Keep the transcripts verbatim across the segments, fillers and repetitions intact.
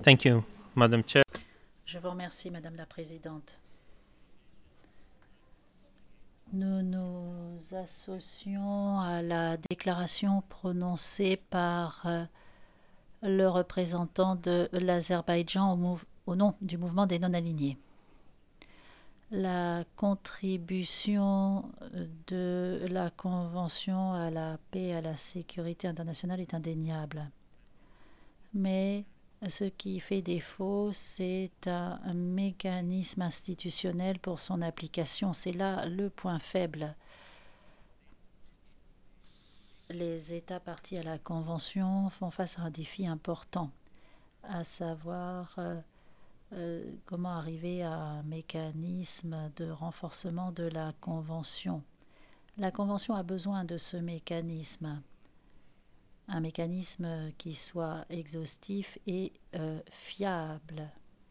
Thank you, Madam Chair. Je vous remercie, Madame la Présidente. Nous nous associons à la déclaration prononcée par euh, le représentant de l'Azerbaïdjan au, mouv- au nom du mouvement des non-alignés. La contribution de la Convention à la paix et à la sécurité internationale est indéniable. Mais ce qui fait défaut, c'est un, un mécanisme institutionnel pour son application. C'est là le point faible. Les États partis à la Convention font face à un défi important, à savoir euh, euh, comment arriver à un mécanisme de renforcement de la Convention. La Convention a besoin de ce mécanisme, un mécanisme qui soit exhaustif et euh, fiable.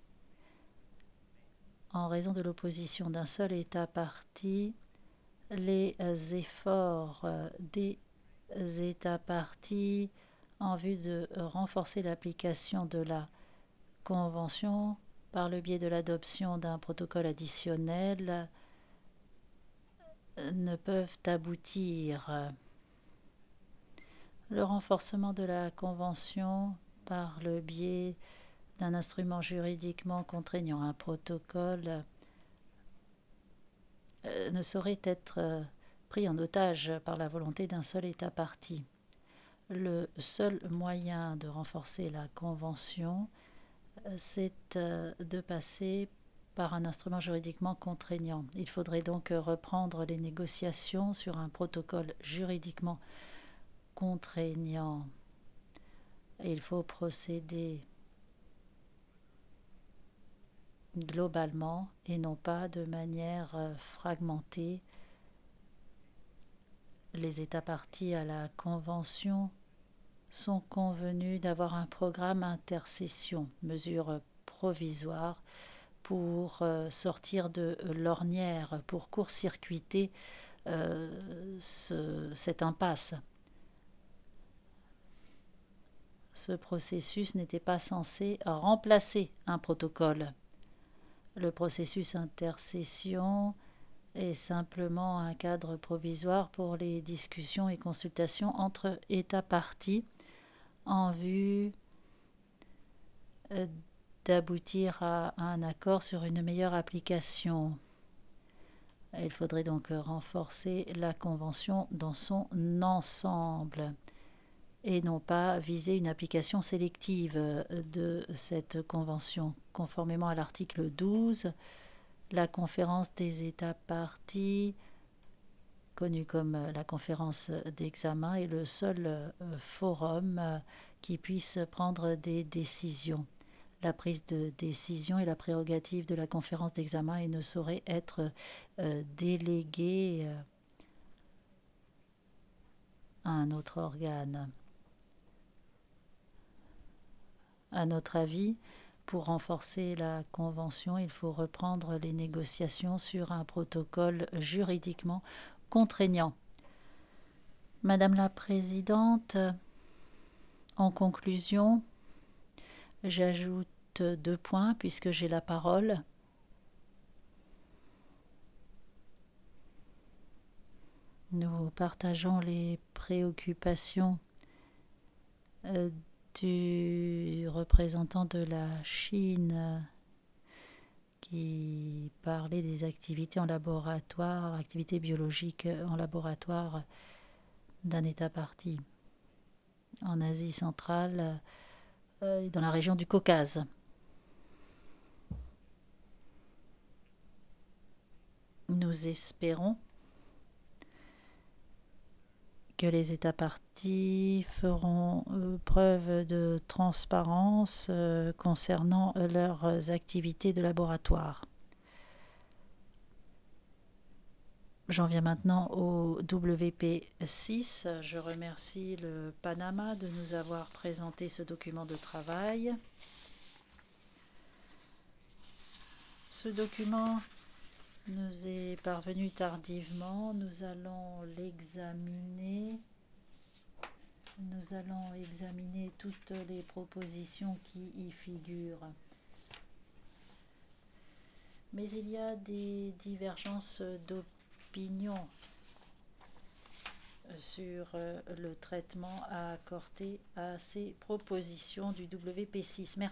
En raison de l'opposition d'un seul État parti, les efforts des États partis en vue de renforcer l'application de la Convention par le biais de l'adoption d'un protocole additionnel ne peuvent aboutir. Le renforcement de la Convention par le biais d'un instrument juridiquement contraignant, un protocole, euh, ne saurait être euh, pris en otage par la volonté d'un seul État parti. Le seul moyen de renforcer la Convention, c'est euh, de passer par un instrument juridiquement contraignant. Il faudrait donc reprendre les négociations sur un protocole juridiquement contraignant. Et il faut procéder globalement et non pas de manière euh, fragmentée. Les États partis à la Convention sont convenus d'avoir un programme intercession, mesure provisoire pour euh, sortir de l'ornière, pour court-circuiter euh, ce, cette impasse. Ce processus n'était pas censé remplacer un protocole. Le processus intercession est simplement un cadre provisoire pour les discussions et consultations entre États partis en vue d'aboutir à un accord sur une meilleure application. Il faudrait donc renforcer la Convention dans son ensemble et non pas viser une application sélective de cette Convention. Conformément à l'article douze, la conférence des États partis, connue comme la conférence d'examen, est le seul forum qui puisse prendre des décisions. La prise de décision est la prérogative de la conférence d'examen et ne saurait être euh, déléguée euh, à un autre organe. À notre avis, pour renforcer la Convention, il faut reprendre les négociations sur un protocole juridiquement contraignant. Madame la Présidente, en conclusion, j'ajoute deux points puisque j'ai la parole. Nous partageons les préoccupations euh, du représentant de la Chine qui parlait des activités en laboratoire, activités biologiques en laboratoire d'un État parti en Asie centrale euh, et dans la région du Caucase. Nous espérons que les États partis feront euh, preuve de transparence euh, concernant euh, leurs activités de laboratoire. J'en viens maintenant au W P six. Je remercie le Panama de nous avoir présenté ce document de travail. Ce document nous est parvenu tardivement. Nous allons l'examiner Nous allons examiner toutes les propositions qui y figurent. Mais il y a des divergences d'opinion sur le traitement à accorder à ces propositions du W P six. Merci.